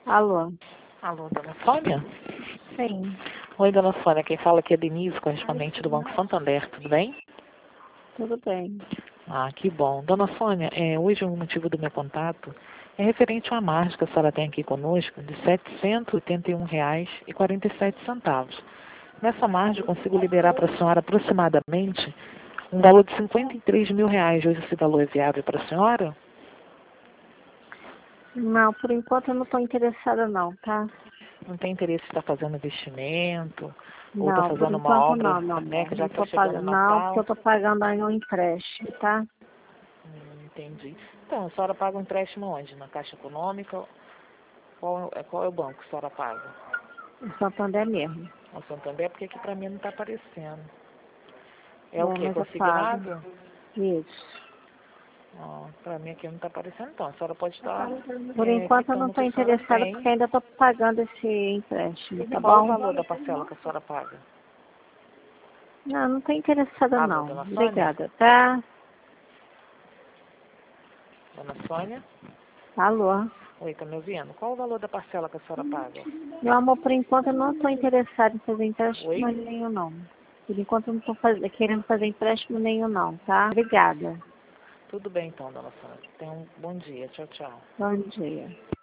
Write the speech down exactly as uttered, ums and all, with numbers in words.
Alô? Alô, dona Sônia? Sim. Oi, dona Sônia. Quem fala aqui é Denise, correspondente do Banco Santander. Tudo bem? Tudo bem. Ah, que bom. Dona Sônia, é, hoje o motivo do meu contato é referente a uma margem que a senhora tem aqui conosco de setecentos e oitenta e um reais e quarenta e sete centavos. Nessa margem eu consigo liberar para a senhora aproximadamente um valor de cinquenta e três mil reais. Hoje esse valor é viável para a senhora? Não, por enquanto eu não estou interessada não, tá? Não tem interesse em estar fazendo investimento ou está Não, por fazendo uma enquanto obra, não, meu né, amor. que já Não está tô chegando o pagando. Não, porque Natal? eu tô pagando aí um empréstimo, tá? Hum, entendi. Então, a senhora paga um empréstimo onde? Na Caixa Econômica? Qual, é- qual é o banco que a senhora paga? Em Santander mesmo. O Santander, porque aqui para mim não está aparecendo. É o É, quê? mas eu pago. Consignado? Isso. Ah, para mim aqui não está aparecendo, então. A senhora pode estar Por é, enquanto eu não citando que estou a senhora interessada tem. porque ainda estou pagando esse empréstimo, E tá qual o bom? valor da parcela que a senhora paga? Não, não estou interessada Alô, não. dona Sônia? Obrigada, tá? Dona Sônia? Alô? Oi, tá me ouvindo? Qual o valor da parcela que a senhora paga? Meu amor, por enquanto eu não estou interessada em fazer empréstimo Oi? nenhum, não. Por enquanto eu não estou faz... querendo fazer empréstimo nenhum, não, tá? Obrigada. Tudo bem então, dona Sônia. Tenha um bom dia. Tchau, tchau. Bom dia.